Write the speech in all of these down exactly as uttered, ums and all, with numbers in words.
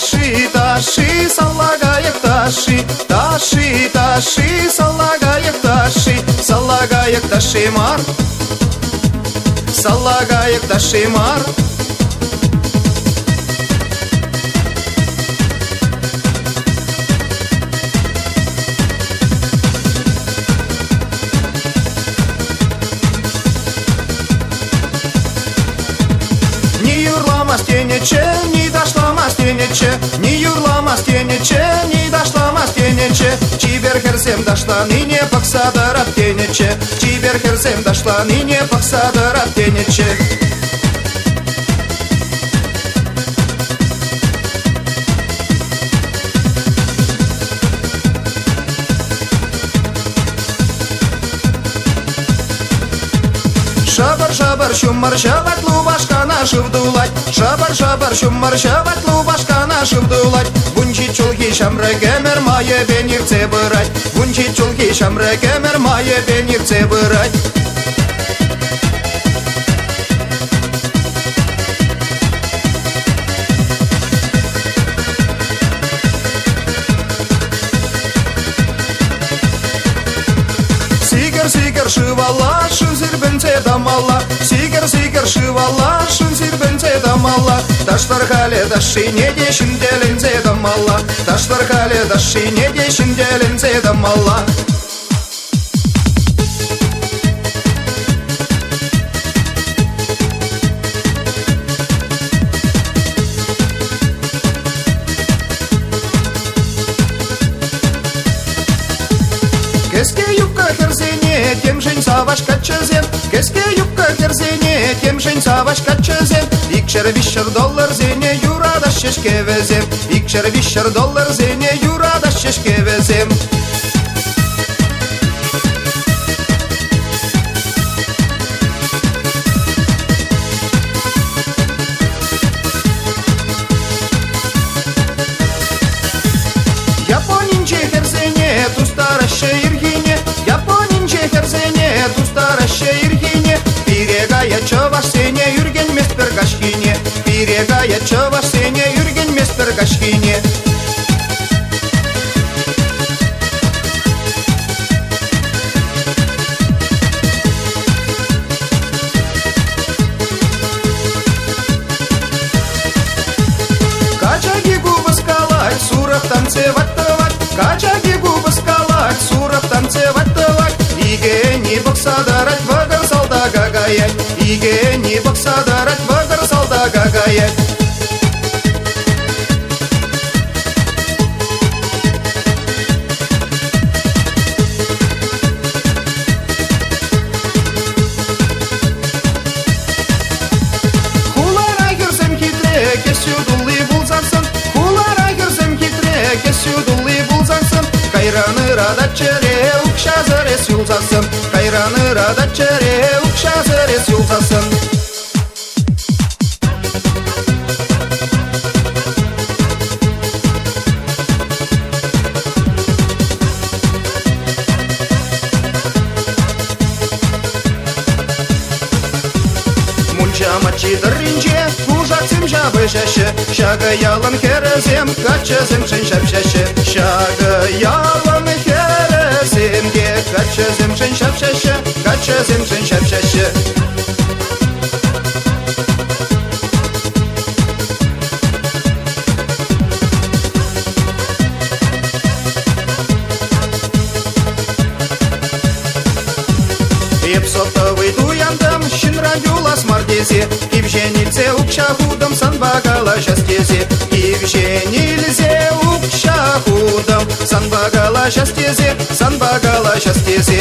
Таши, таши, салагаяк таши, таши, таши, салагаяк таши, салагаяк ташимар, салагаяк ташимар. Не дошла мастенече, не юрла мастенече, не дошла мастенече. Чиберхерсем дошла, ныне паксада раптенече, Чиберхерсем дошла, ныне паксада раптенече. Шабар, шабар, шумар, шабат, лубашка нашу вдулать. Шабар, шабар, шумар, шабат, лубашка нашу вдулать. Бунчи чулки шамры кемер мае бенирце бырать. Бунчи чулки шамры кемер мае бенирце бырать. Сигер шивала, шив зирбенце дамала. Сигер сигер шивала, шив зирбенце дамала. Таштархале даши не дешин деленце дамала. Таштархале даши не дешин деленце дамала. Кеске юбка херзене, тем жень саваш качезен. Кеске юбка херзене, тем жень саваш качезен. Икшер вишер доллар зене, юра да шешке везем. Икшер вишер доллар зене, юра да шешке везем. Японинче херзене, ту стараще иргине. Японинче херзене, ту стараще иргине. Пирегая чаваш сене, юрген местер гашкине. Пирегая чаваш сене, юрген местер гашкине. Качаги губы скалать, суров танцевать давать. Качаги губы скалать, суров танцевать давать. Иге не боксадарать, вагар салда гагаять. Иге не боксадарать, вагар салда гагаять. Хулара герсем хитре, кесюдулы булзансын. Хулара герсем хитре, кесюдулы булзансын. Кайраны радачере, укша зарес юлзасын. Кайраны радачере, укша зарес юлзасын. Мачи дыринче, ужатсым жабы шәші. Шага ялын херезем, качызым шын шәпшәші. Шага ялын хереземге, качызым шын шәпшәші. Качызым шын шәпшәші. Епсотовый дуяндым, шынра юлас мардезе. Кивженилзе укша худым, санбагала шастезе. Кивженилзе укша худым, санбагала шастезе. Санбагала шастезе.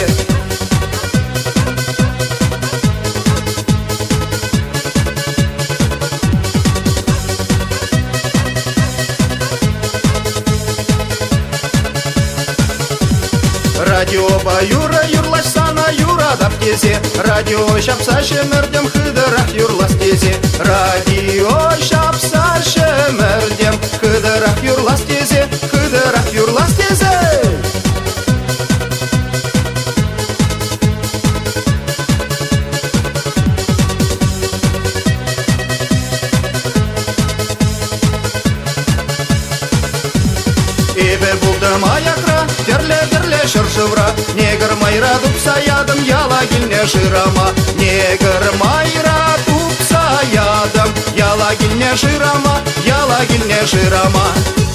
Радио баюра юрлаш сана юра даптезе. Радио шапса шемердем хыдырах юрлас тезе. Радио шапса шемердем хыдырах юрлас тезе. Хыдырах юрлас тезе. маякра, терле-терле шыршывра. Негр майра тупса ядым, яла килне шырама. Негр майра тупса ядым, яла килне шырама, яла килне шырама.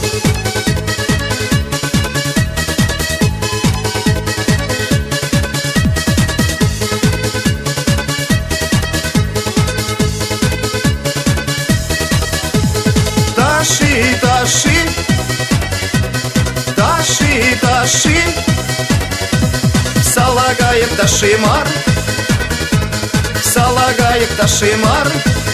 Таши, таши, таши, таши, салагаев ташимар, салагаев ташимар.